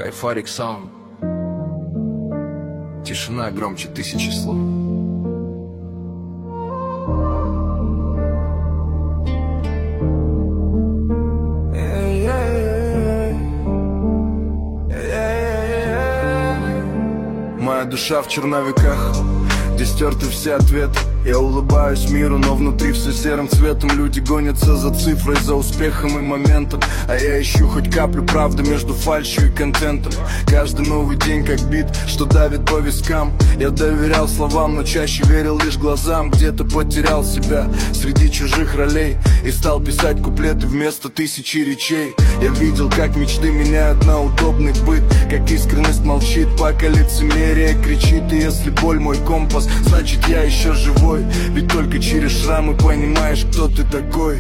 Кайфарик саунд. Тишина громче тысячи слов. Моя душа в черновиках, где стерты все ответы. Я улыбаюсь миру, но внутри все серым цветом. Люди гонятся за цифрой, за успехом и моментом, а я ищу хоть каплю правды между фальшью и контентом. Каждый новый день как бит, что давит по вискам. Я доверял словам, но чаще верил лишь глазам. Где-то потерял себя среди чужих ролей и стал писать куплеты вместо тысячи речей. Я видел, как мечты меняют на удобный быт, как искренность молчит, пока лицемерие кричит. И если боль мой компас, значит я еще живой. Ведь только через шрамы понимаешь, кто ты такой.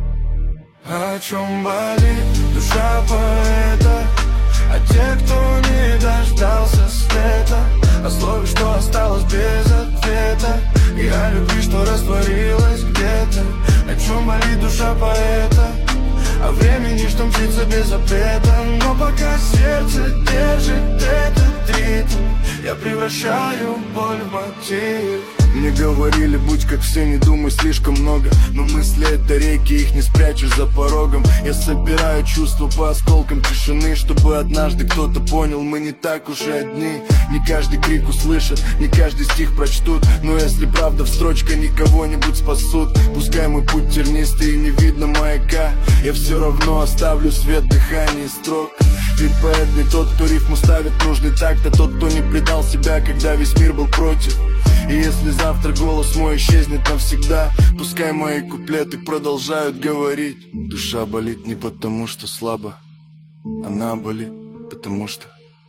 О чем болит душа поэта, о тех, кто не дождался света, о слове, что осталось без ответа, и о любви, что растворилась где-то. О чем болит душа поэта, о времени, что мчится без запрета. Но пока сердце держит этот ритм, я превращаю боль в мотив. Мне говорили, будь как все, не думай слишком много, но мысли это реки, их не спрячешь за порогом. Я собираю чувства по осколкам тишины, чтобы однажды кто-то понял, мы не так уж и одни. Не каждый крик услышат, не каждый стих прочтут, но если правда в строчках никого-нибудь спасут. Пускай мой путь тернистый и не видно маяка, я все равно оставлю свет дыхания и строк. Ведь поэт не тот, кто рифму ставит нужный такт, а тот, кто не предал себя, когда весь мир был против. И если завтра голос мой исчезнет навсегда, пускай мои куплеты продолжают говорить. Душа болит не потому, что слабо, она болит потому, что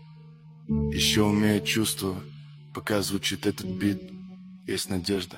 еще умеет чувствовать. Пока звучит этот бит, есть надежда.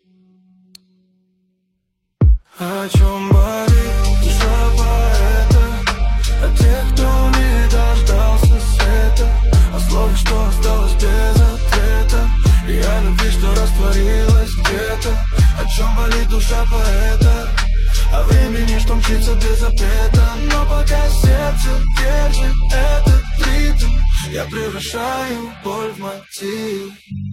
О чем болит душа поэта, о тех, кто не дождался света, о слове, что осталось без ответа, и о любви, что растворилась где-то. О чем болит душа поэта, о времени, что мчится без запрета. Но пока сердце держит этот ритм, я превращаю боль в мотив.